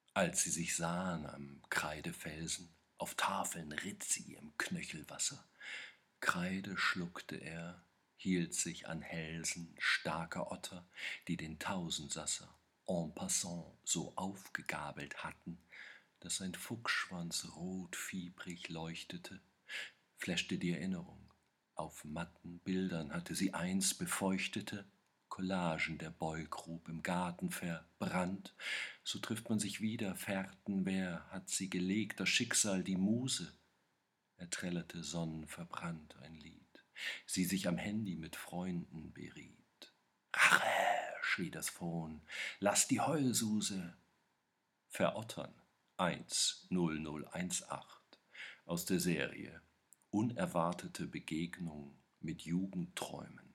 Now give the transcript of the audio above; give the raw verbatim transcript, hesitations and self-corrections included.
Als sie sich sahen am Kreidefelsen, auf Tafeln ritt sie im Knöchelwasser. Kreide schluckte er, hielt sich an Hälsen starker Otter, die den Tausendsasser en passant so aufgegabelt hatten, daß ein Fuchsschwanz rotfiebrig leuchtete, fläschte die Erinnerung. Auf matten Bildern hatte sie einst befeuchtete Collagen der Boygrub im Garten verbrannt. So trifft man sich wieder, Fährten, wer hat sie gelegt, das Schicksal, die Muse? Er trällerte sonnenverbrannt ein Lied, sie sich am Handy mit Freunden beriet. Rache, schrie das Phone, lass die Heulsuse verottern. eins null null eins acht aus der Serie Unerwartete Begegnung mit Jugendträumen.